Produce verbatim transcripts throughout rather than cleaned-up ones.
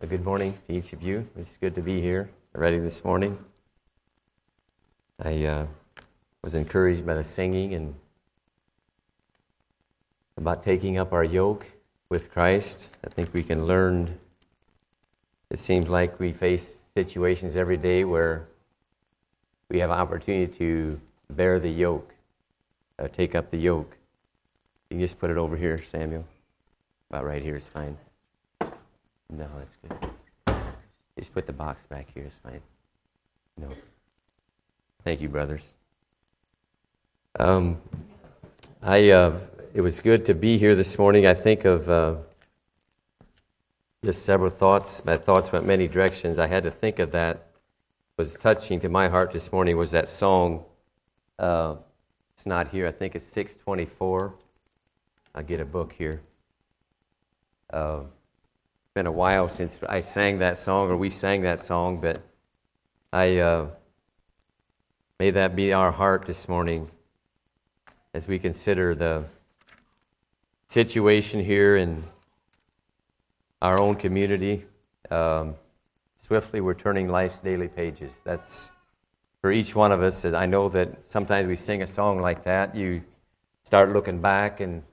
Well, good morning to each of you. It's good to be here already this morning. I uh, was encouraged by the singing and about taking up our yoke with Christ. I think we can learn. It seems like we face situations every day where we have opportunity to bear the yoke, uh, take up the yoke. You can just put it over here, Samuel. About right here is fine. No, that's good. Just put the box back here is fine. No. Thank you, brothers. Um, I uh, it was good to be here this morning. I think of uh, just several thoughts. My thoughts went many directions. I had to think of that. Was touching to my heart this morning was that song. Uh, it's not here. I think it's six twenty-four. I'll get a book here. Uh, It's been a while since I sang that song, or we sang that song, but I uh, may that be our heart this morning as we consider the situation here in our own community. Um, swiftly, we're turning life's daily pages. That's for each one of us. I know that sometimes we sing a song like that. You start looking back and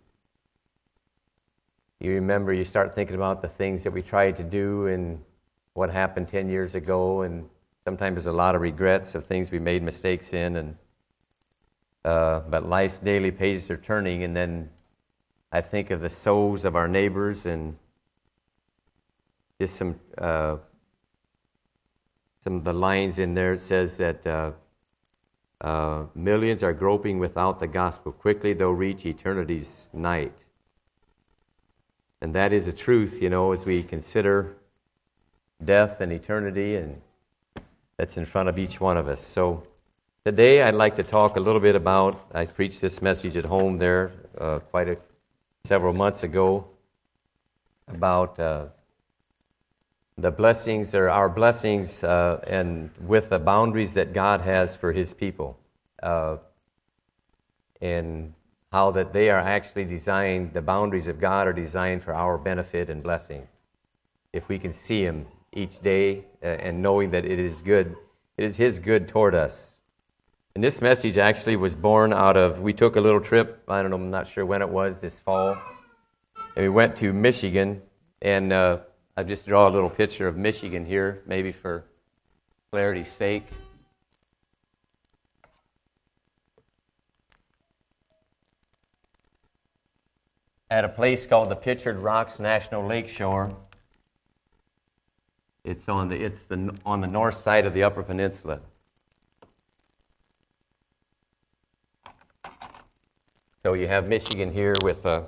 you remember, you start thinking about the things that we tried to do and what happened ten years ago, and sometimes there's a lot of regrets of things we made mistakes in. And uh, but life's daily pages are turning, and then I think of the souls of our neighbors and just some uh, some of the lines in there. It says that uh, uh, millions are groping without the gospel. Quickly they'll reach eternity's night. And that is a truth, you know, as we consider death and eternity, and that's in front of each one of us. So today I'd like to talk a little bit about, I preached this message at home there uh, quite a, several months ago, about uh, the blessings, or our blessings, uh, and with the boundaries that God has for His people. Uh, and how that they are actually designed, the boundaries of God are designed for our benefit and blessing. If we can see Him each day uh, and knowing that it is good, it is His good toward us. And this message actually was born out of, we took a little trip, I don't know, I'm not sure when it was, this fall, and we went to Michigan, and uh, I'll just draw a little picture of Michigan here, maybe for clarity's sake. At a place called the Pictured Rocks National Lakeshore. It's on the it's the on the north side of the Upper Peninsula. So you have Michigan here with a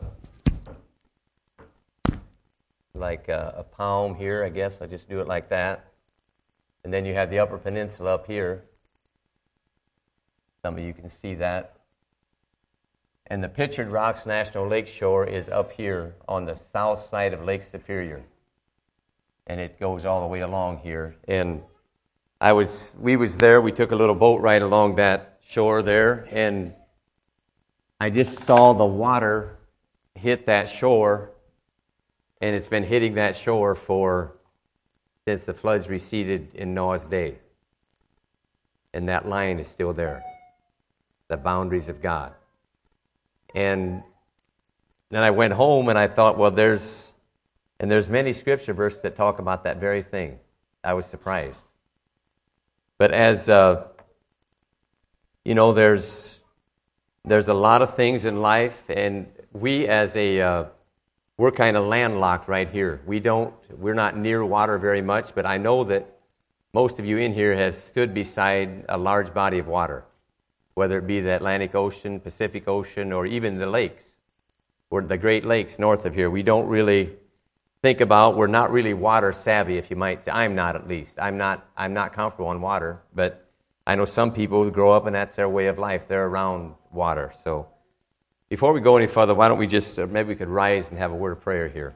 like a, a palm here, I guess. I just do it like that, and then you have the Upper Peninsula up here. Some of you can see that. And the Pictured Rocks National Lakeshore is up here on the south side of Lake Superior. And it goes all the way along here. And I was, we was there, we took a little boat ride along that shore there, and I just saw the water hit that shore, and it's been hitting that shore for, since the floods receded in Noah's day. And that line is still there. The boundaries of God. And then I went home and I thought, well, there's, and there's many scripture verses that talk about that very thing. I was surprised. But as, uh, you know, there's, there's a lot of things in life, and we as a, uh, we're kind of landlocked right here. We don't, we're not near water very much, but I know that most of you in here has stood beside a large body of water, whether it be the Atlantic Ocean, Pacific Ocean, or even the lakes, or the Great Lakes north of here. We don't really think about, we're not really water savvy, if you might say. I'm not, at least. I'm not I'm not comfortable in water, but I know some people who grow up and that's their way of life. They're around water. So before we go any further, why don't we just, uh, maybe we could rise and have a word of prayer here.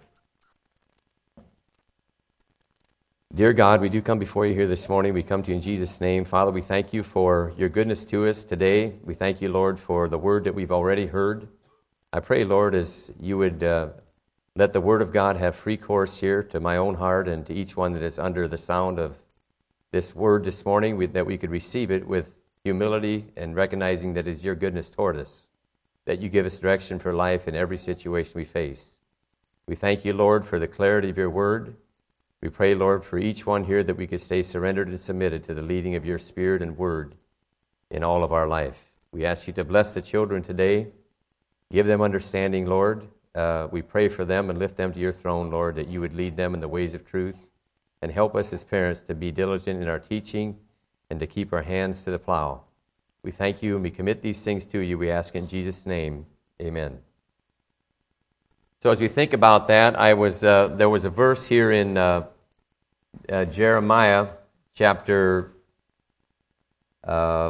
Dear God, we do come before you here this morning. We come to you in Jesus' name. Father, we thank you for your goodness to us today. We thank you, Lord, for the word that we've already heard. I pray, Lord, as you would uh, Let the Word of God have free course here to my own heart and to each one that is under the sound of this Word this morning, we, that we could receive it with humility and recognizing that it is your goodness toward us, that you give us direction for life in every situation we face. We thank you, Lord, for the clarity of your Word. We pray, Lord, for each one here that we could stay surrendered and submitted to the leading of your Spirit and Word in all of our life. We ask you to bless the children today. Give them understanding, Lord. Uh, we pray for them and lift them to your throne, Lord, that you would lead them in the ways of truth and help us as parents to be diligent in our teaching and to keep our hands to the plow. We thank you and we commit these things to you. We ask in Jesus' name, amen. So as we think about that, I was uh, there was a verse here in uh, uh, Jeremiah chapter uh,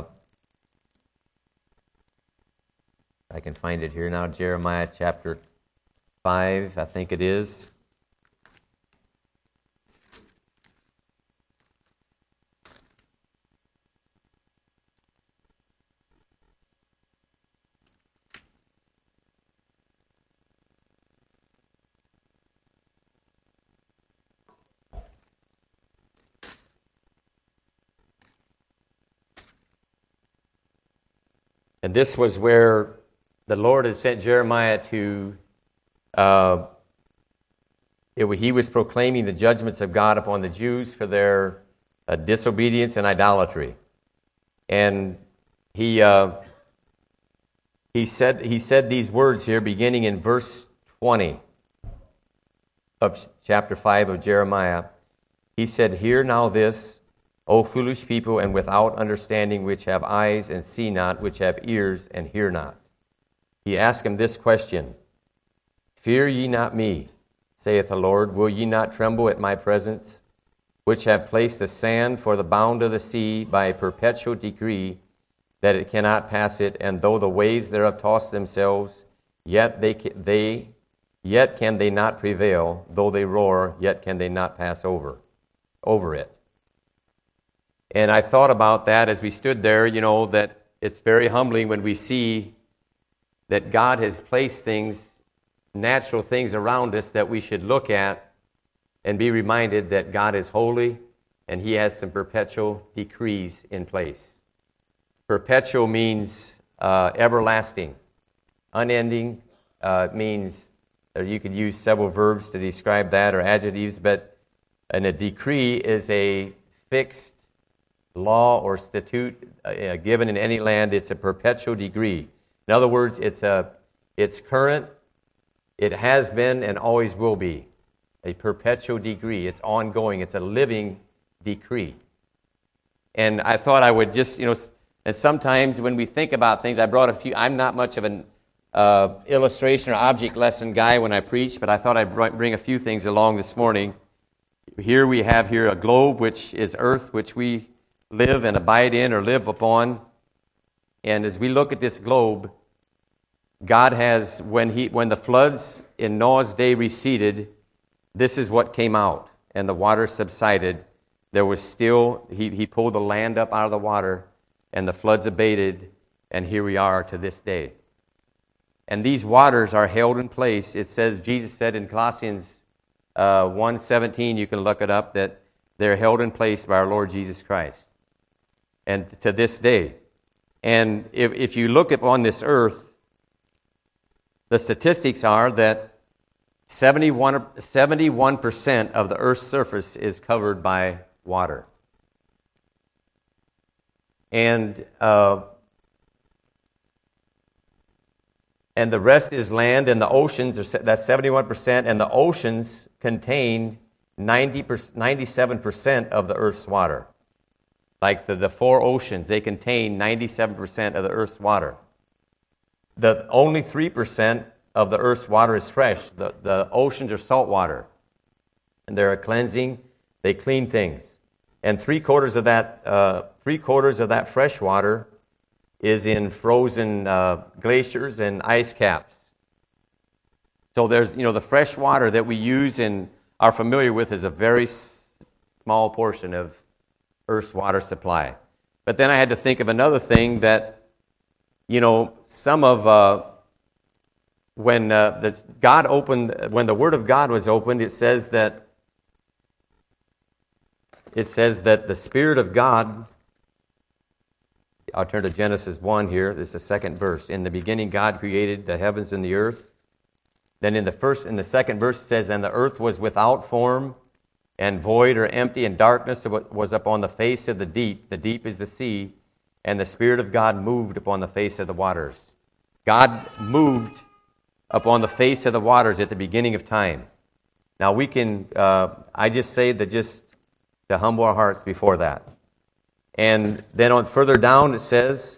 I can find it here now, Jeremiah chapter five, I think it is. And this was where the Lord had sent Jeremiah to, uh, it, he was proclaiming the judgments of God upon the Jews for their uh, disobedience and idolatry. And he uh, he said he said these words here, beginning in verse twenty of chapter five of Jeremiah. He said, "Hear now this, O foolish people, and without understanding, which have eyes and see not, which have ears and hear not." He asked him this question, "Fear ye not me, saith the Lord, will ye not tremble at my presence, which have placed the sand for the bound of the sea by a perpetual decree, that it cannot pass it, and though the waves thereof toss themselves, yet they, they yet can they not prevail, though they roar, yet can they not pass over, over it." And I thought about that as we stood there, you know, that it's very humbling when we see that God has placed things, natural things around us that we should look at and be reminded that God is holy and He has some perpetual decrees in place. Perpetual means uh, everlasting. Unending uh, means, or you could use several verbs to describe that or adjectives, but and a decree is a fixed law or statute uh, given in any land. It's a perpetual decree. In other words, it's a, it's current, it has been, and always will be. A perpetual decree. It's ongoing. It's a living decree. And I thought I would just, you know, and sometimes when we think about things, I brought a few, I'm not much of an uh, illustration or object lesson guy when I preach, but I thought I'd bring a few things along this morning. Here we have here a globe, which is earth, which we live and abide in or live upon. And as we look at this globe, God has, when he, when the floods in Noah's day receded, this is what came out, and the water subsided. There was still, he, he pulled the land up out of the water, and the floods abated, and here we are to this day. And these waters are held in place. It says, Jesus said in Colossians uh, one seventeen, you can look it up, that they're held in place by our Lord Jesus Christ. And to this day. And if, if you look upon this earth, the statistics are that seventy-one, seventy-one percent of the earth's surface is covered by water. And uh, and the rest is land, and the oceans, are, that's seventy-one percent, and the oceans contain ninety, ninety-seven percent of the earth's water. Like the, the four oceans, they contain ninety-seven percent of the earth's water. The only three percent of the earth's water is fresh. The, the oceans are salt water. And they're a cleansing, they clean things. And three quarters of that, uh, three quarters of that fresh water is in frozen uh, glaciers and ice caps. So there's, you know, the fresh water that we use and are familiar with is a very s- small portion of Earth's water supply. But then I had to think of another thing that, you know, some of uh, when uh, the God opened, when the Word of God was opened, it says that it says that the Spirit of God. I'll turn to Genesis one here. This is the second verse. In the beginning, God created the heavens and the earth. Then in the first, in the second verse, it says, "And the earth was without form, and void or empty, and darkness was upon the face of the deep." The deep is the sea, and the Spirit of God moved upon the face of the waters. God moved upon the face of the waters at the beginning of time. Now we can, uh, I just say that just to humble our hearts before that. And then on further down it says,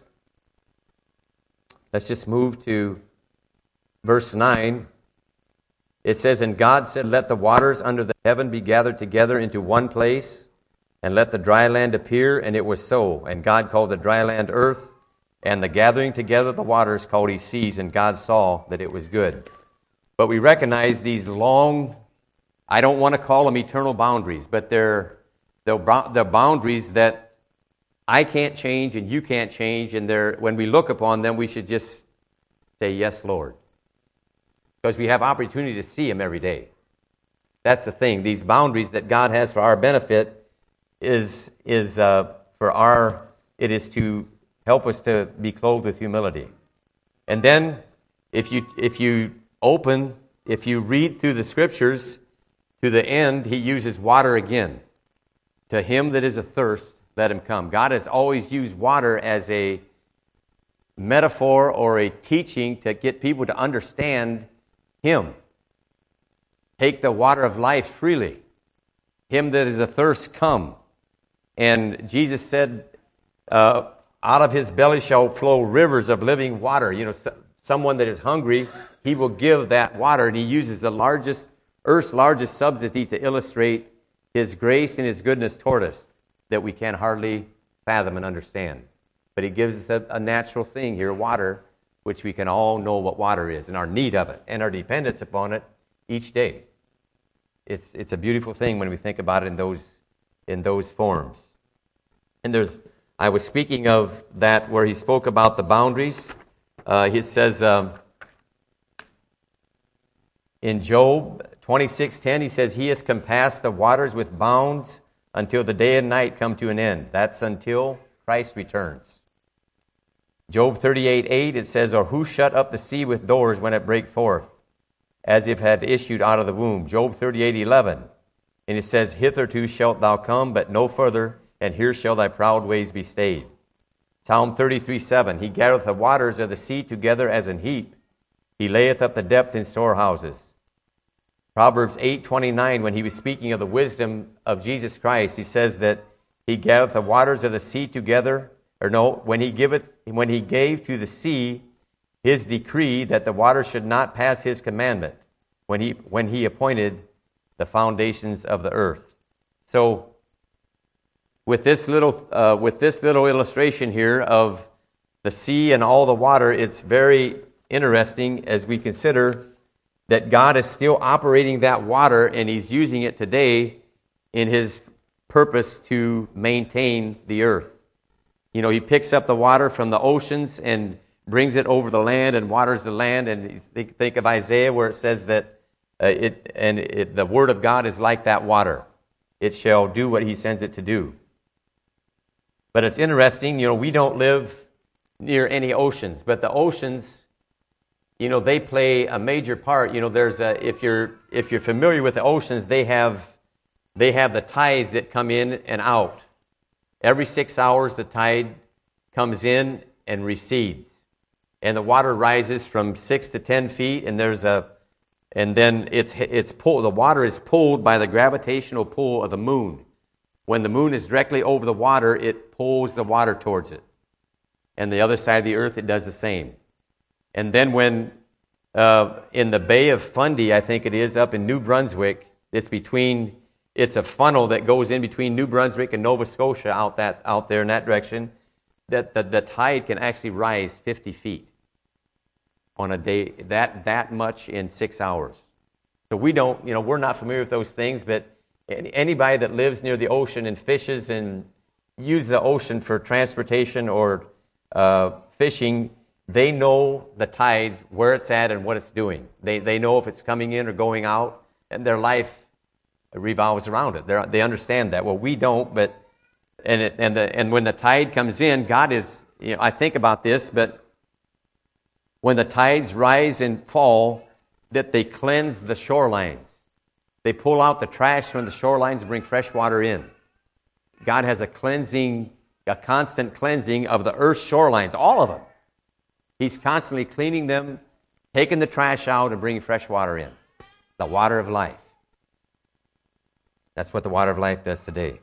let's just move to verse nine. It says, "And God said, let the waters under the heaven be gathered together into one place, and let the dry land appear, and it was so. And God called the dry land earth, and the gathering together of the waters called he seas, and God saw that it was good." But we recognize these long, I don't want to call them eternal boundaries, but they're, they're, they're boundaries that I can't change and you can't change, and they're, when we look upon them, we should just say, "Yes, Lord." Because we have opportunity to see him every day. That's the thing. These boundaries that God has for our benefit is, is uh, for our, it is to help us to be clothed with humility. And then, if you if you open, if you read through the Scriptures, to the end, he uses water again. "To him that is athirst, let him come." God has always used water as a metaphor or a teaching to get people to understand him. Take the water of life freely. "Him that is athirst, come." And Jesus said, uh, out of his belly shall flow rivers of living water. You know, so, someone that is hungry, he will give that water. And he uses the largest, earth's largest subsidy to illustrate his grace and his goodness toward us that we can hardly fathom and understand. But he gives us a, a natural thing here, water, which we can all know what water is and our need of it and our dependence upon it each day. It's it's a beautiful thing when we think about it in those in those forms. And there's, I was speaking of that where he spoke about the boundaries. Uh, he says um, in Job twenty-six ten, he says, "He has compassed the waters with bounds until the day and night come to an end." That's until Christ returns. Job thirty-eight eight, it says, "Or who shut up the sea with doors when it brake forth, as if it had issued out of the womb?" Job thirty-eight eleven, and it says, "Hitherto shalt thou come, but no further, and here shall thy proud ways be stayed." Psalm thirty-three seven, "He gathereth the waters of the sea together as an heap. He layeth up the depth in storehouses." Proverbs eight twenty-nine, when he was speaking of the wisdom of Jesus Christ, he says that he gathereth the waters of the sea together, or no, when he giveth, when he gave to the sea his decree that the water should not pass his commandment, when he when he appointed the foundations of the earth. So, with this little uh, with this little illustration here of the sea and all the water, it's very interesting as we consider that God is still operating that water, and he's using it today in his purpose to maintain the earth. You know, he picks up the water from the oceans and brings it over the land and waters the land. And think, think of Isaiah where it says that uh, it and it, the word of God is like that water. It shall do what he sends it to do. But it's interesting, you know, we don't live near any oceans, but the oceans, you know, they play a major part. You know, there's a, if you're if you're familiar with the oceans, they have they have the tides that come in and out. Every six hours, the tide comes in and recedes, and the water rises from six to ten feet. And there's a, and then it's it's pulled. The water is pulled by the gravitational pull of the moon. When the moon is directly over the water, it pulls the water towards it, and the other side of the earth, it does the same. And then when uh, in the Bay of Fundy, I think it is up in New Brunswick, it's between. It's a funnel that goes in between New Brunswick and Nova Scotia out that out there in that direction, that the, the tide can actually rise fifty feet on a day, that that much in six hours. So we don't, you know, we're not familiar with those things, but anybody that lives near the ocean and fishes and uses the ocean for transportation or uh, fishing, they know the tide, where it's at and what it's doing. They they know if it's coming in or going out, and their life revolves around it. They're, they understand that. Well, we don't, but and it, and the, and when the tide comes in, God is, you know, I think about this, but when the tides rise and fall, that they cleanse the shorelines. They pull out the trash from the shorelines and bring fresh water in. God has a cleansing, a constant cleansing of the earth's shorelines, all of them. He's constantly cleaning them, taking the trash out and bringing fresh water in. The water of life. That's what the water of life does today.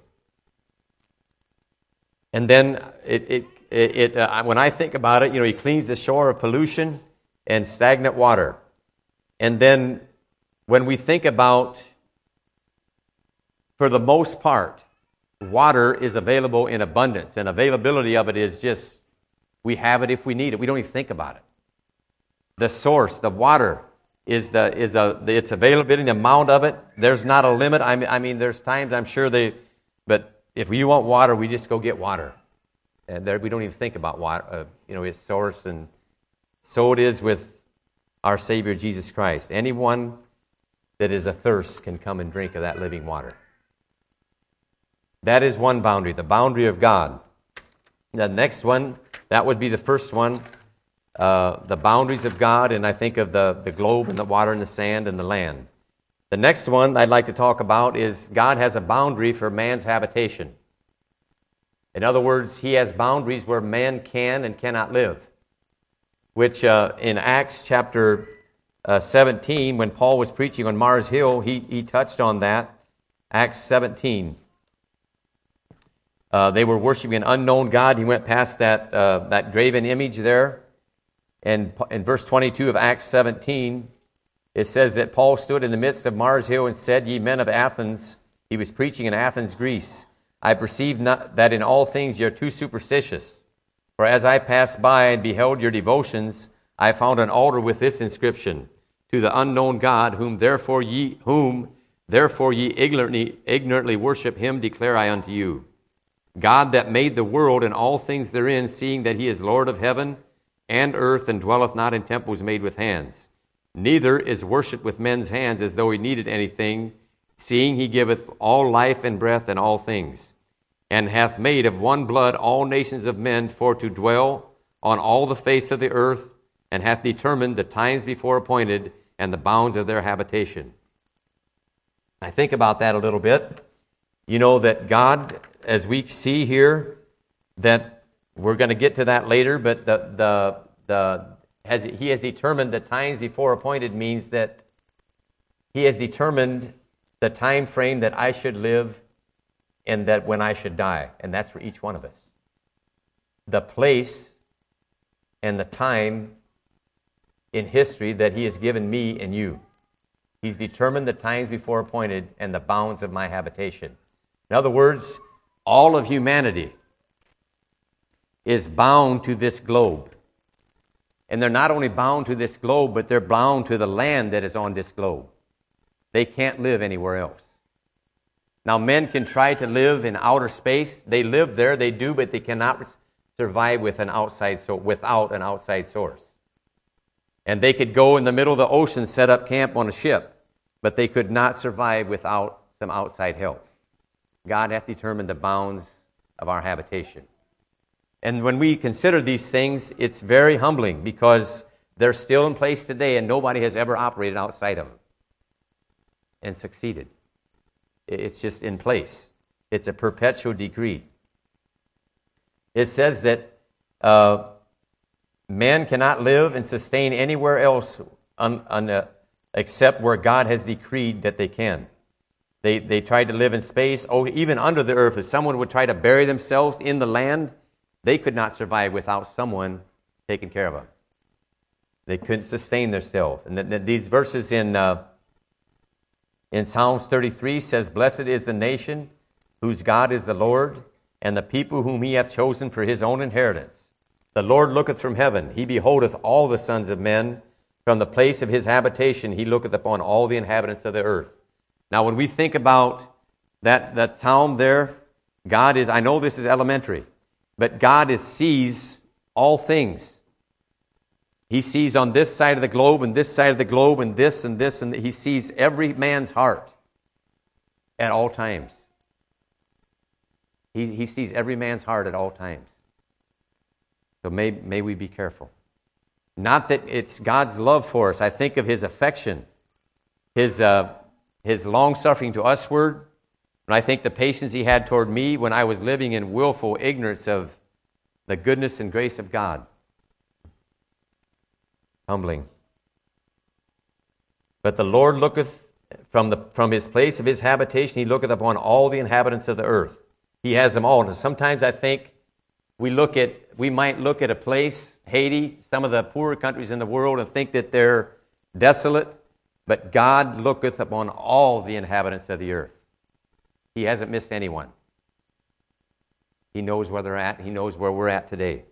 And then it, it, it, it uh, when I think about it, you know, he cleans the shore of pollution and stagnant water. And then when we think about, for the most part, water is available in abundance, and availability of it is just, we have it if we need it. We don't even think about it. The source, the water, is the is a its availability, the amount of it. There's not a limit. I mean, I mean, there's times I'm sure they, but if you want water, we just go get water, and there we don't even think about water. Uh, you know, its source, and so it is with our Savior Jesus Christ. Anyone that is athirst can come and drink of that living water. That is one boundary, the boundary of God. The next one, that would be the first one, uh, the boundaries of God, and I think of the, the globe and the water and the sand and the land. The next one I'd like to talk about is God has a boundary for man's habitation. In other words, he has boundaries where man can and cannot live, which uh, in Acts chapter uh, seventeen, when Paul was preaching on Mars Hill, he, he touched on that. Acts seventeen. Uh, they were worshiping an unknown God. He went past that uh, that graven image there. And in verse twenty-two of Acts seventeen, it says that Paul stood in the midst of Mars Hill and said, "Ye men of Athens," he was preaching in Athens, Greece, "I perceive not that in all things ye are too superstitious. For as I passed by and beheld your devotions, I found an altar with this inscription, To the unknown God, whom therefore ye whom therefore ye ignorantly, ignorantly worship, him declare I unto you. God that made the world and all things therein, seeing that he is Lord of heaven and earth, and dwelleth not in temples made with hands. Neither is worshipped with men's hands as though he needed anything, seeing he giveth all life and breath and all things, and hath made of one blood all nations of men for to dwell on all the face of the earth, and hath determined the times before appointed and the bounds of their habitation." I think about that a little bit. You know that God, as we see here, that we're going to get to that later, but the the the has he has determined the times before appointed means that he has determined the time frame that I should live and that when I should die, and that's for each one of us. The place and the time in history that he has given me and you. He's determined the times before appointed and the bounds of my habitation. In other words, all of humanity is bound to this globe. And they're not only bound to this globe, but they're bound to the land that is on this globe. They can't live anywhere else. Now, men can try to live in outer space. They live there, they do, but they cannot survive with an outside so without an outside source. And they could go in the middle of the ocean, set up camp on a ship, but they could not survive without some outside help. God hath determined the bounds of our habitation. And when we consider these things, it's very humbling because they're still in place today and nobody has ever operated outside of them and succeeded. It's just in place. It's a perpetual decree. It says that uh, man cannot live and sustain anywhere else un, un, uh, except where God has decreed that they can. They they tried to live in space, oh, even under the earth. If someone would try to bury themselves in the land, they could not survive without someone taking care of them. They couldn't sustain themselves. And th- th- these verses in uh, in Psalms thirty-three says, "Blessed is the nation whose God is the Lord, and the people whom he hath chosen for his own inheritance. The Lord looketh from heaven, he beholdeth all the sons of men. From the place of his habitation he looketh upon all the inhabitants of the earth." Now, when we think about that, that psalm there, God is, I know this is elementary, but God is, sees all things. He sees on this side of the globe and this side of the globe and this and this, and he sees every man's heart at all times. He, he sees every man's heart at all times. So may, may we be careful. Not that it's God's love for us. I think of His affection, His, uh, his long-suffering to usward. And I think the patience He had toward me when I was living in willful ignorance of the goodness and grace of God. Humbling. But the Lord looketh from the from His place of His habitation, He looketh upon all the inhabitants of the earth. He has them all. And sometimes I think we look at we might look at a place, Haiti, some of the poorer countries in the world, and think that they're desolate. But God looketh upon all the inhabitants of the earth. He hasn't missed anyone. He knows where they're at. He knows where we're at today.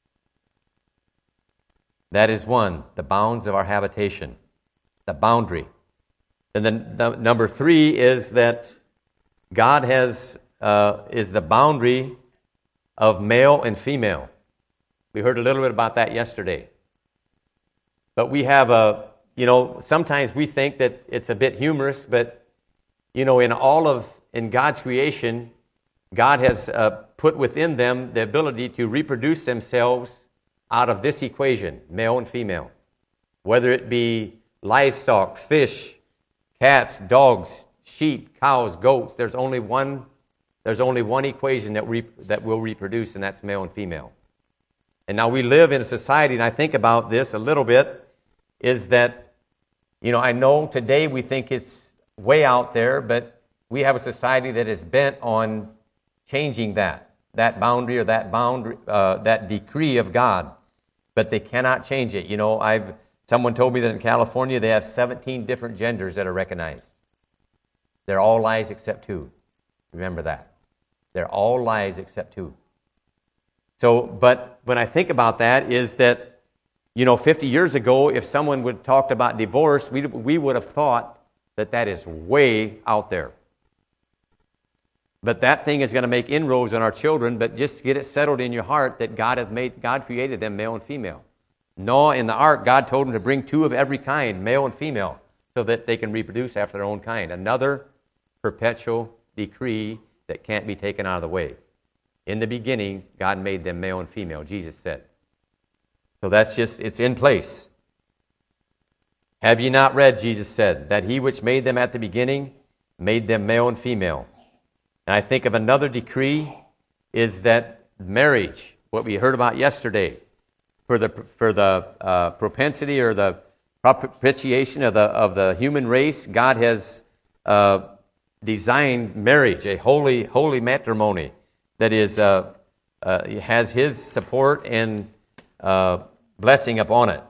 That is one, the bounds of our habitation, the boundary. And then the, number three is that God has uh, is the boundary of male and female. We heard a little bit about that yesterday. But we have a, you know, sometimes we think that it's a bit humorous, but, you know, in all of, in God's creation, God has uh, put within them the ability to reproduce themselves out of this equation, male and female. Whether it be livestock, fish, cats, dogs, sheep, cows, goats, there's only one there's only one equation that re, that will reproduce, and that's male and female. And now we live in a society, and I think about this a little bit, is that, you know, I know today we think it's way out there, but we have a society that is bent on changing that, that boundary or that boundary, uh, that decree of God. But they cannot change it. You know, I've someone told me that in California they have seventeen different genders that are recognized. They're all lies except two. Remember that. They're all lies except two. So, but when I think about that is that, you know, fifty years ago, if someone would talked about divorce, we we would have thought that that is way out there. But that thing is going to make inroads on our children, but just get it settled in your heart that God has made, God created them male and female. Noah in the ark, God told him to bring two of every kind, male and female, so that they can reproduce after their own kind. Another perpetual decree that can't be taken out of the way. In the beginning, God made them male and female, Jesus said. So that's just, it's in place. Have ye not read, Jesus said, that He which made them at the beginning made them male and female? And I think of another decree is that marriage, what we heard about yesterday, for the for the uh, propensity or the propitiation of the of the human race, God has uh, designed marriage, a holy holy matrimony that is uh, uh, has His support and uh, blessing upon it.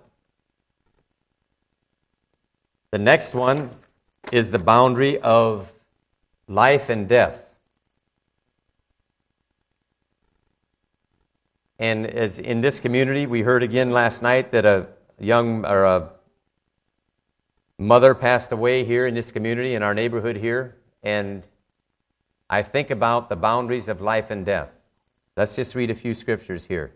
The next one is the boundary of life and death. And as in this community, we heard again last night that a young or a mother passed away here in this community, in our neighborhood here. And I think about the boundaries of life and death. Let's just read a few scriptures here.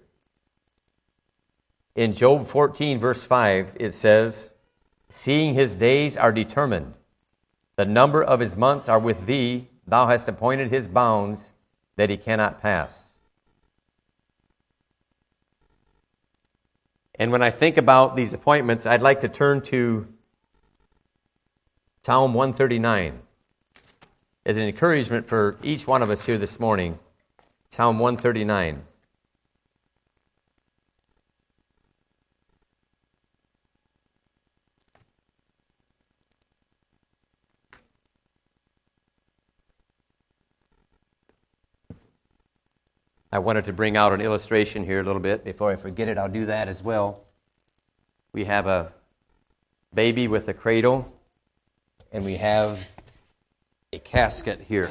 In Job fourteen, verse five, it says, "Seeing his days are determined, the number of his months are with thee, thou hast appointed his bounds that he cannot pass." And when I think about these appointments, I'd like to turn to Psalm one thirty-nine as an encouragement for each one of us here this morning. Psalm one thirty-nine. I wanted to bring out an illustration here a little bit. Before I forget it, I'll do that as well. We have a baby with a cradle, and we have a casket here.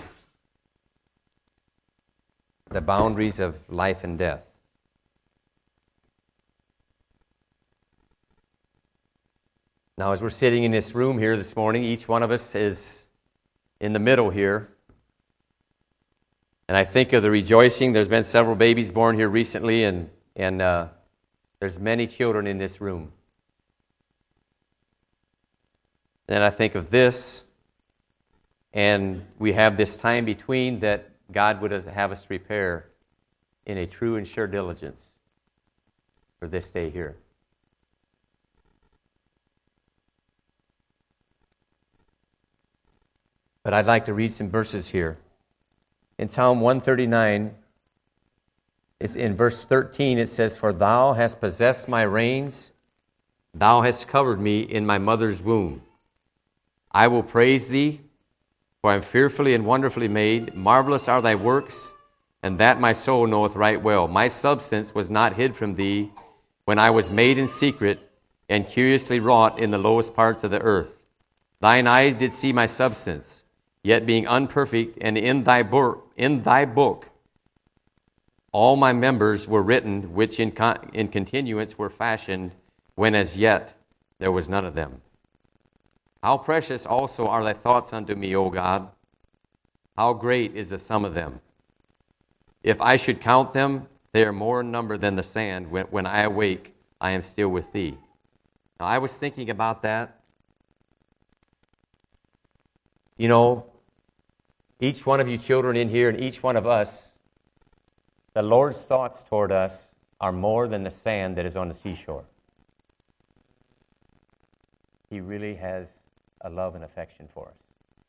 The boundaries of life and death. Now, as we're sitting in this room here this morning, each one of us is in the middle here. And I think of the rejoicing. There's been several babies born here recently, and and uh, There's many children in this room. Then I think of this, and we have this time between that God would have us prepare in a true and sure diligence for this day here. But I'd like to read some verses here. In Psalm one thirty-nine, it's in verse thirteen, it says, "For thou hast possessed my reins, thou hast covered me in my mother's womb. I will praise thee, for I am fearfully and wonderfully made. Marvelous are thy works, and that my soul knoweth right well. My substance was not hid from thee when I was made in secret and curiously wrought in the lowest parts of the earth. Thine eyes did see my substance, yet being unperfect, and in thy book, in thy book all my members were written, which in, con- in continuance were fashioned, when as yet there was none of them. How precious also are thy thoughts unto me, O God! How great is the sum of them! If I should count them, they are more in number than the sand. When, when I awake, I am still with thee." Now, I was thinking about that. You know, each one of you children in here and each one of us, the Lord's thoughts toward us are more than the sand that is on the seashore. He really has a love and affection for us.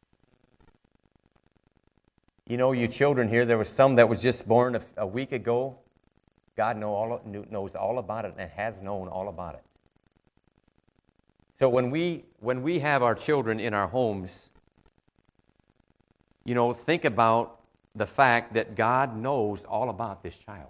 You know, you children here, there was some that was just born a, a week ago. God know all, knows all about it and has known all about it. So when we when we have our children in our homes, you know, think about the fact that God knows all about this child.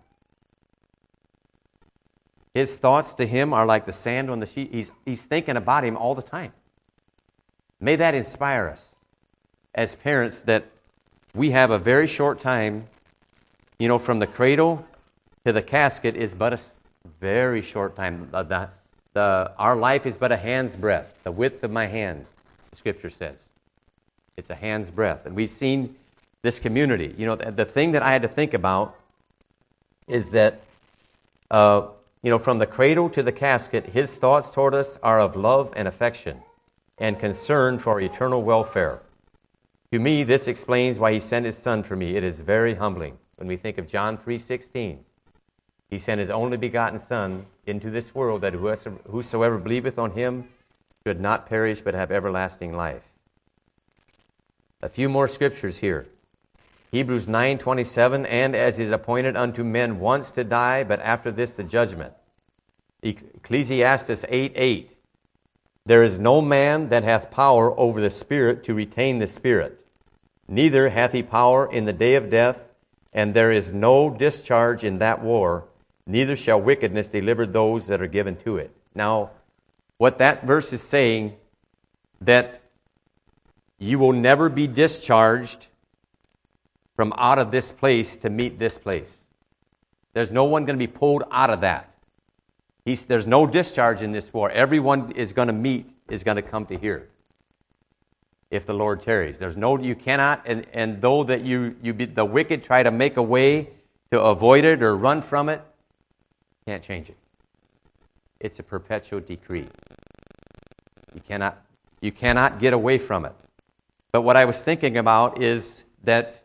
His thoughts to him are like the sand on the sea. He's, he's thinking about him all the time. May that inspire us as parents that we have a very short time, you know, from the cradle to the casket is but a very short time. The, the, the, our life is but a hand's breadth, the width of my hand, the Scripture says. It's a hand's breadth. And we've seen this community. You know, the, the thing that I had to think about is that, uh, you know, from the cradle to the casket, his thoughts toward us are of love and affection and concern for our eternal welfare. To me, this explains why he sent his Son for me. It is very humbling when we think of John three sixteen. He sent his only begotten Son into this world that whosoever believeth on him should not perish but have everlasting life. A few more scriptures here. Hebrews nine twenty-seven, "And as is appointed unto men once to die, but after this the judgment." Ecclesiastes eight eight, "There is no man that hath power over the Spirit to retain the Spirit. Neither hath he power in the day of death, and there is no discharge in that war. Neither shall wickedness deliver those that are given to it." Now, what that verse is saying, that you will never be discharged from out of this place to meet this place. There's no one going to be pulled out of that. He's, there's no discharge in this war. Everyone is going to meet, is going to come to here, if the Lord tarries. There's no, you cannot, and, and though that you, you be, the wicked try to make a way to avoid it or run from it, can't change it. It's a perpetual decree. You cannot, you cannot get away from it. But what I was thinking about is that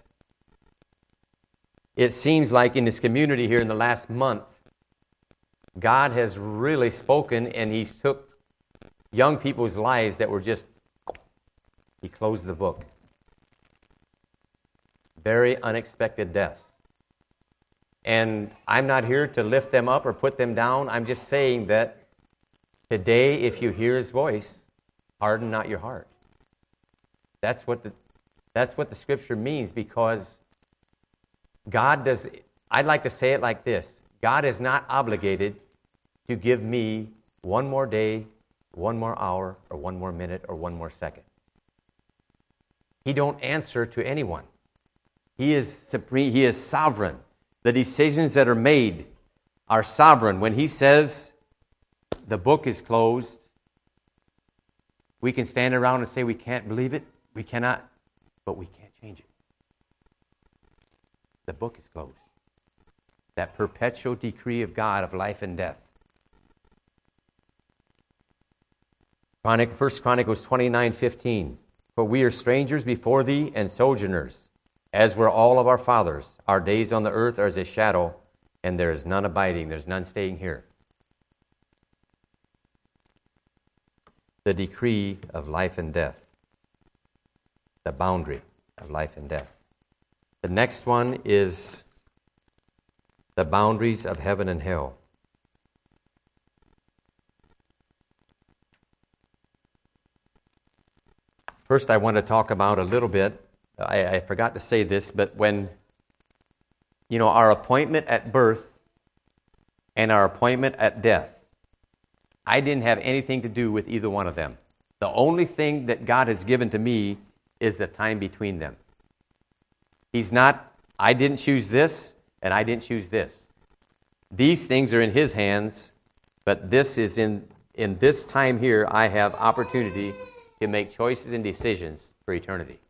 it seems like in this community here in the last month, God has really spoken, and He's took young people's lives that were just, He closed the book. Very unexpected deaths. And I'm not here to lift them up or put them down. I'm just saying that today, if you hear His voice, harden not your heart. That's what the, that's what the Scripture means, because God does, I'd like to say it like this. God is not obligated to give me one more day, one more hour, or one more minute, or one more second. He don't answer to anyone. He is supreme. He is sovereign. The decisions that are made are sovereign. When He says the book is closed, we can stand around and say we can't believe it. We cannot, but we can't change it. The book is closed. That perpetual decree of God of life and death. Chronic, First Chronicles twenty-nine fifteen. For we are strangers before thee and sojourners, as were all of our fathers. Our days on the earth are as a shadow, and there is none abiding. There's none staying here. The decree of life and death. The boundary of life and death. The next one is the boundaries of heaven and hell. First, I want to talk about a little bit, I, I forgot to say this, but when, you know, our appointment at birth and our appointment at death, I didn't have anything to do with either one of them. The only thing that God has given to me is the time between them. He's not, I didn't choose this, and I didn't choose this. These things are in His hands, but this is in, in this time here, I have opportunity to make choices and decisions for eternity.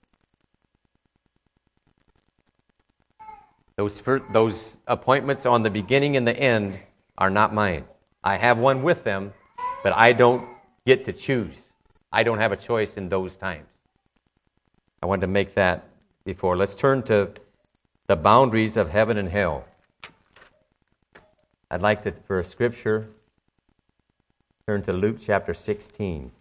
Those, for, those appointments on the beginning and the end are not mine. I have one with them, but I don't get to choose. I don't have a choice in those times. I wanted to make that before. Let's turn to the boundaries of heaven and hell. I'd like to, for a scripture, turn to Luke chapter sixteen.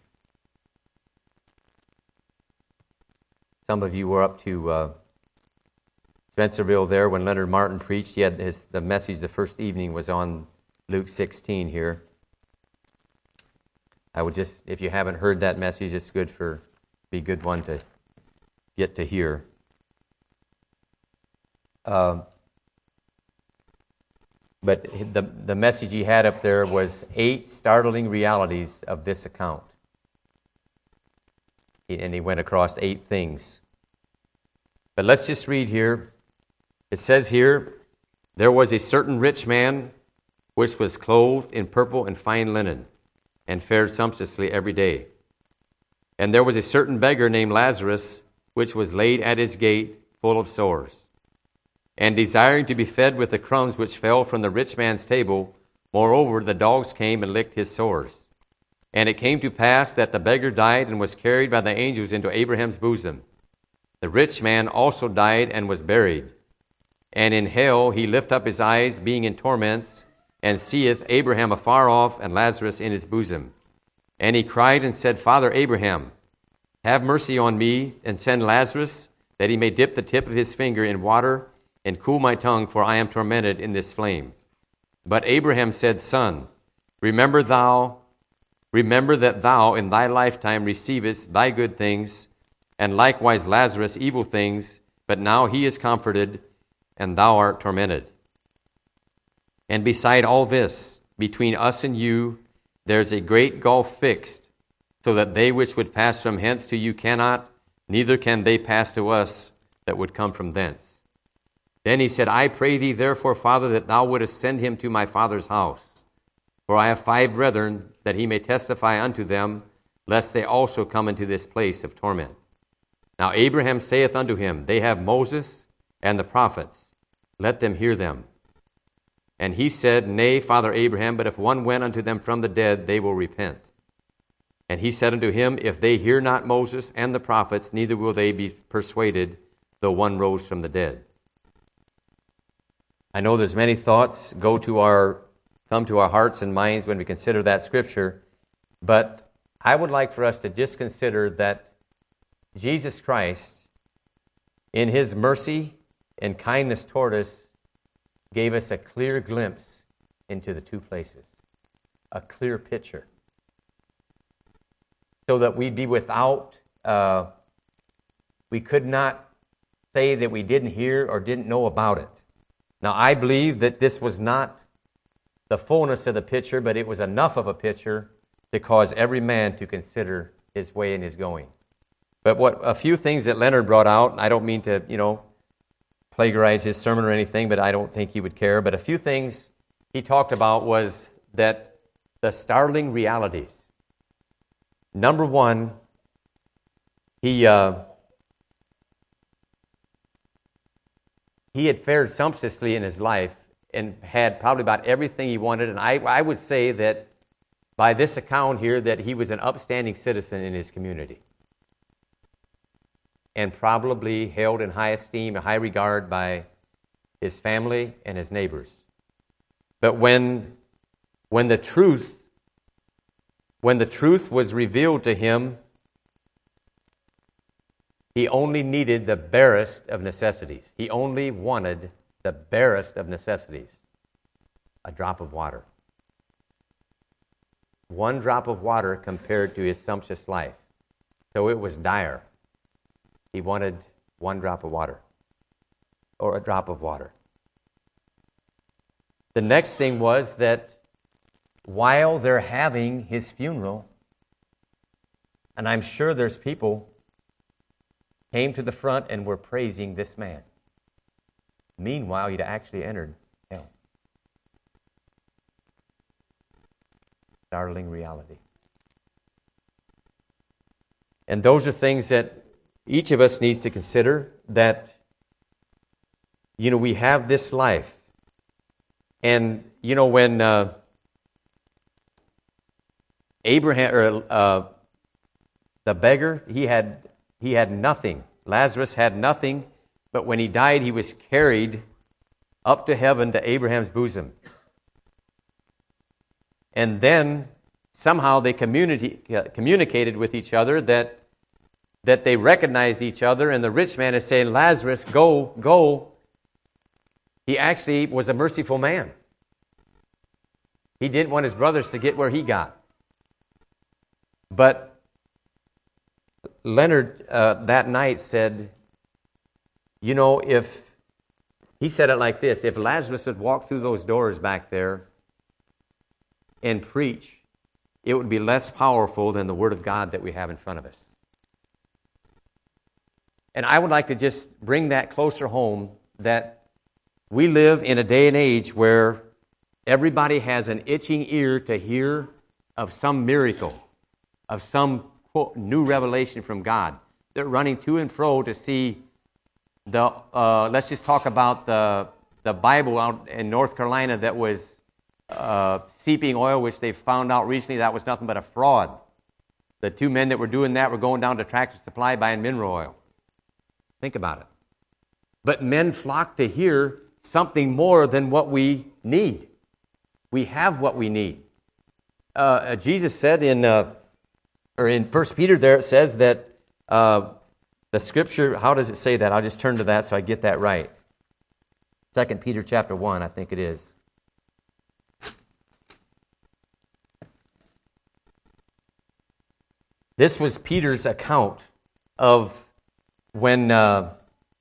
Some of you were up to uh, Spencerville there when Leonard Martin preached. He had his, the message the first evening was on Luke sixteen here. I would just, if you haven't heard that message, it's good for, be a good one to get to hear. Uh, but the the message he had up there was eight startling realities of this account. And he went across eight things. But let's just read here. It says here, there was a certain rich man which was clothed in purple and fine linen, and fared sumptuously every day. And there was a certain beggar named Lazarus, which was laid at his gate, full of sores. And desiring to be fed with the crumbs which fell from the rich man's table, moreover the dogs came and licked his sores. And it came to pass that the beggar died and was carried by the angels into Abraham's bosom. The rich man also died and was buried. And in hell he lift up his eyes, being in torments, and seeth Abraham afar off and Lazarus in his bosom. And he cried and said, Father Abraham, have mercy on me, and send Lazarus, that he may dip the tip of his finger in water and cool my tongue, for I am tormented in this flame. But Abraham said, Son, remember thou, remember that thou in thy lifetime receivest thy good things, and likewise Lazarus evil things, but now he is comforted, and thou art tormented. And beside all this, between us and you, there is a great gulf fixed, so that they which would pass from hence to you cannot, neither can they pass to us that would come from thence. Then he said, I pray thee therefore, Father, that thou wouldest send him to my father's house. For I have five brethren, that he may testify unto them, lest they also come into this place of torment. Now Abraham saith unto him, They have Moses and the prophets, let them hear them. And he said, Nay, Father Abraham, but if one went unto them from the dead, they will repent. And he said unto him, If they hear not Moses and the prophets, neither will they be persuaded, though one rose from the dead. I know there's many thoughts go to our come to our hearts and minds when we consider that scripture, but I would like for us to just consider that Jesus Christ, in His mercy and kindness toward us, gave us a clear glimpse into the two places, a clear picture, so that we'd be without, uh, we could not say that we didn't hear or didn't know about it. Now, I believe that this was not the fullness of the picture, but it was enough of a picture to cause every man to consider his way and his going. But what a few things that Leonard brought out, I don't mean to, you know, plagiarize his sermon or anything, but I don't think he would care. But a few things he talked about was that the startling realities. Number one, he uh, he had fared sumptuously in his life and had probably about everything he wanted. And I, I would say that by this account here that he was an upstanding citizen in his community and probably held in high esteem and high regard by his family and his neighbors. But when, when the truth, when the truth was revealed to him, he only needed the barest of necessities. He only wanted the barest of necessities, a drop of water. One drop of water compared to his sumptuous life. So it was dire. He wanted one drop of water, or a drop of water. The next thing was that while they're having his funeral, and I'm sure there's people came to the front and were praising this man. Meanwhile, he'd actually entered hell. Startling reality. And those are things that each of us needs to consider, that, you know, we have this life. And, you know, when uh, Abraham, or uh, the beggar, he had he had nothing. Lazarus had nothing, but when he died, he was carried up to heaven to Abraham's bosom. And then somehow they communi- uh, communicated with each other that that they recognized each other, and the rich man is saying, Lazarus, go, go. He actually was a merciful man. He didn't want his brothers to get where he got. But Leonard uh, that night said, you know, if, he said it like this, if Lazarus would walk through those doors back there and preach, it would be less powerful than the Word of God that we have in front of us. And I would like to just bring that closer home, that we live in a day and age where everybody has an itching ear to hear of some miracle, of some quote, new revelation from God. They're running to and fro to see the, uh, let's just talk about the, the Bible out in North Carolina that was uh, seeping oil, which they found out recently that was nothing but a fraud. The two men that were doing that were going down to Tractor Supply buying mineral oil. Think about it. But men flock to hear something more than what we need. We have what we need. Uh, Jesus said in, uh, or in First Peter there, it says that uh, the Scripture, how does it say that? I'll just turn to that so I get that right. Second Peter chapter one, I think it is. This was Peter's account of when uh,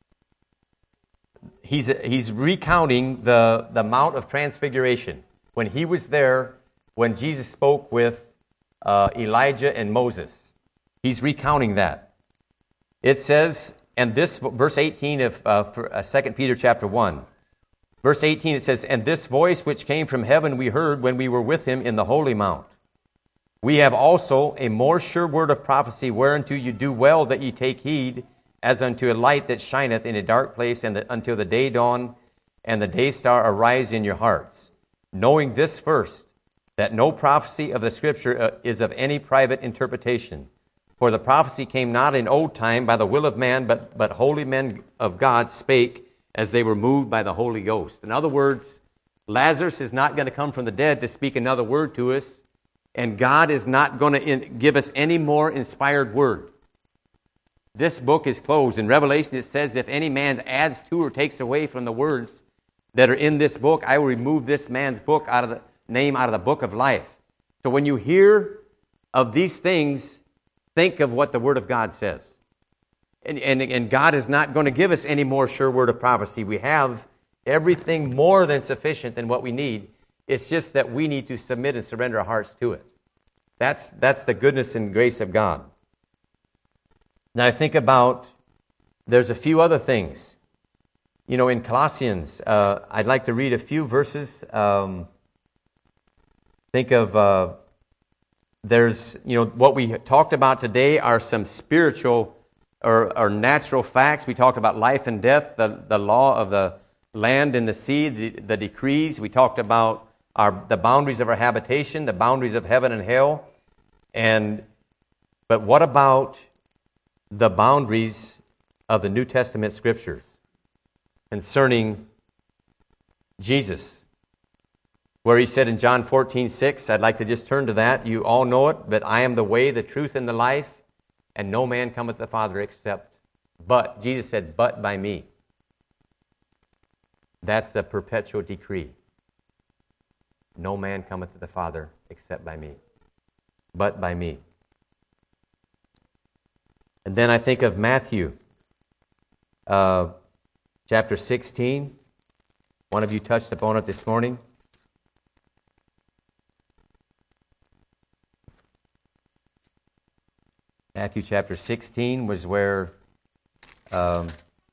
he's he's recounting the, the Mount of Transfiguration. When he was there, when Jesus spoke with uh, Elijah and Moses. He's recounting that. It says, and this, verse eighteen of uh, for, uh, Second Peter chapter one. Verse eighteen, it says, and this voice which came from heaven we heard when we were with him in the holy mount. We have also a more sure word of prophecy, whereunto you do well that ye take heed, as unto a light that shineth in a dark place, and that until the day dawn and the day star arise in your hearts. Knowing this first, that no prophecy of the Scripture is of any private interpretation. For the prophecy came not in old time by the will of man, but, but holy men of God spake as they were moved by the Holy Ghost. In other words, Lazarus is not going to come from the dead to speak another word to us, and God is not going to in, give us any more inspired word. This book is closed. In Revelation it says, if any man adds to or takes away from the words that are in this book, I will remove this man's book out of the name out of the book of life. So when you hear of these things, think of what the Word of God says. And, and, and God is not going to give us any more sure word of prophecy. We have everything more than sufficient than what we need. It's just that we need to submit and surrender our hearts to it. That's, that's the goodness and grace of God. Now I think about, there's a few other things. You know, in Colossians, uh, I'd like to read a few verses. Um, think of, uh, there's, you know, what we talked about today are some spiritual or, or natural facts. We talked about life and death, the, the law of the land and the sea, the, the decrees. We talked about our the boundaries of our habitation, the boundaries of heaven and hell. And but what about the boundaries of the New Testament scriptures concerning Jesus? Where he said in John fourteen six, I'd like to just turn to that. You all know it, but I am the way, the truth, and the life, and no man cometh to the Father except, but, Jesus said, but by me. That's a perpetual decree. No man cometh to the Father except by me, but by me. And then I think of Matthew, uh, chapter sixteen. One of you touched upon it this morning. Matthew chapter sixteen was where um,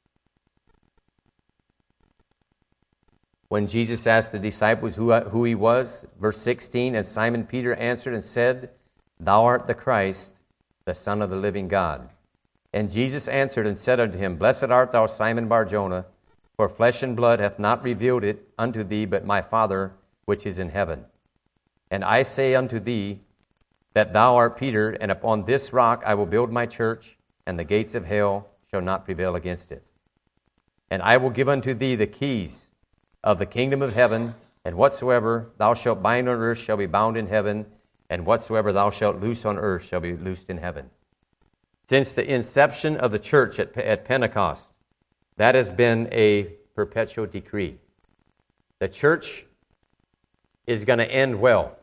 when Jesus asked the disciples who, who he was, verse sixteen, and Simon Peter answered and said, Thou art the Christ, the Son of the living God. And Jesus answered and said unto him, Blessed art thou, Simon Bar-Jonah, for flesh and blood hath not revealed it unto thee, but my Father which is in heaven. And I say unto thee, that thou art Peter, and upon this rock I will build my church, and the gates of hell shall not prevail against it. And I will give unto thee the keys of the kingdom of heaven, and whatsoever thou shalt bind on earth shall be bound in heaven, and whatsoever thou shalt loose on earth shall be loosed in heaven. Since the inception of the church at, at Pentecost, that has been a perpetual decree. The church is going to end well.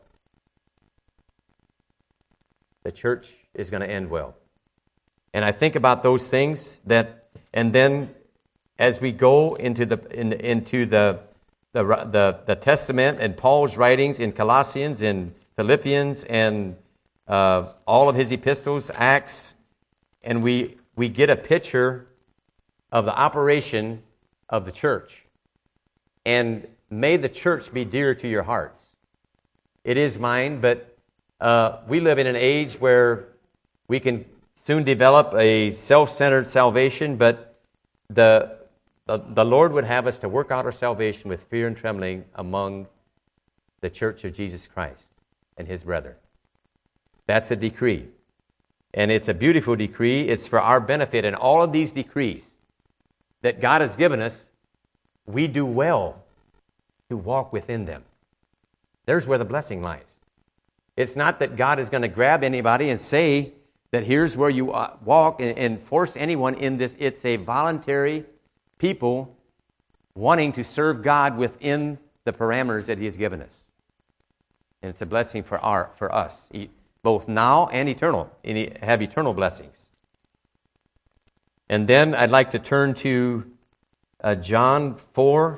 The church is going to end well. And I think about those things that, and then as we go into the in, into the the, the the Testament and Paul's writings in Colossians and Philippians and uh, all of his epistles, Acts, and we we get a picture of the operation of the church. And may the church be dear to your hearts. It is mine, but Uh, we live in an age where we can soon develop a self-centered salvation, but the, the the Lord would have us to work out our salvation with fear and trembling among the church of Jesus Christ and his brethren. That's a decree. And it's a beautiful decree. It's for our benefit. And all of these decrees that God has given us, we do well to walk within them. There's where the blessing lies. It's not that God is going to grab anybody and say that here's where you walk and, and force anyone in this. It's a voluntary people wanting to serve God within the parameters that he has given us. And it's a blessing for our for us, both now and eternal, and have eternal blessings. And then I'd like to turn to uh, John four.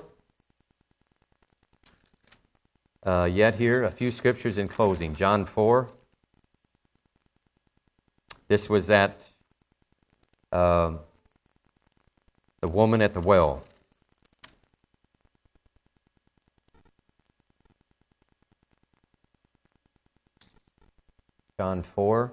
Uh, yet here, a few scriptures in closing. John four. This was at uh, the woman at the well. John four,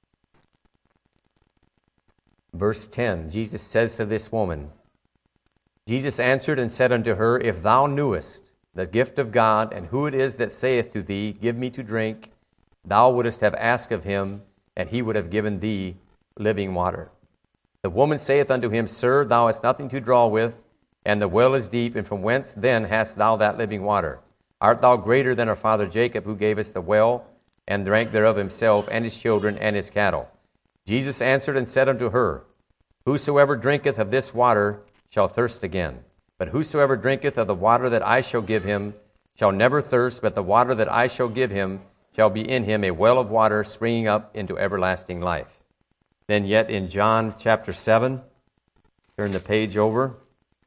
verse ten. Jesus says to this woman, Jesus answered and said unto her, If thou knewest the gift of God, and who it is that saith to thee, Give me to drink, thou wouldest have asked of him, and he would have given thee living water. The woman saith unto him, Sir, thou hast nothing to draw with, and the well is deep, and from whence then hast thou that living water? Art thou greater than our father Jacob, who gave us the well, and drank thereof himself, and his children, and his cattle? Jesus answered and said unto her, Whosoever drinketh of this water shall thirst again. But whosoever drinketh of the water that I shall give him shall never thirst, but the water that I shall give him shall be in him a well of water springing up into everlasting life. Then yet in John chapter seven, turn the page over.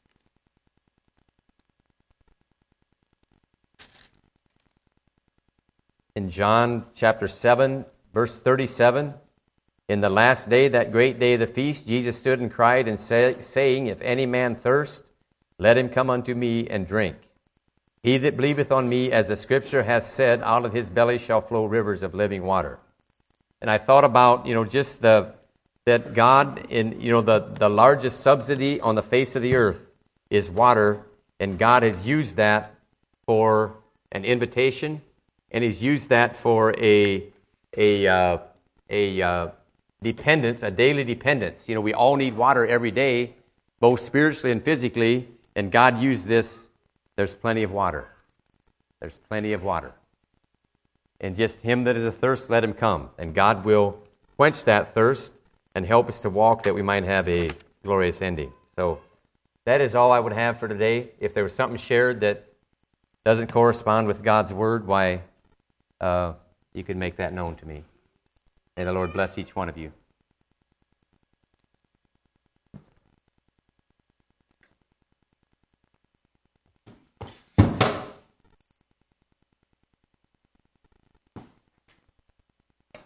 In John chapter seven, verse thirty-seven, in the last day, that great day of the feast, Jesus stood and cried and say, saying, If any man thirst, let him come unto me and drink. He that believeth on me, as the scripture hath said, out of his belly shall flow rivers of living water. And I thought about, you know, just the that God, in you know, the, the largest subsidy on the face of the earth is water, and God has used that for an invitation, and He's used that for a a uh, a uh, dependence, a daily dependence. You know, we all need water every day, both spiritually and physically, and God used this. There's plenty of water. There's plenty of water. And just him that is athirst, let him come. And God will quench that thirst and help us to walk that we might have a glorious ending. So that is all I would have for today. If there was something shared that doesn't correspond with God's word, why, uh, you could make that known to me. May the Lord bless each one of you.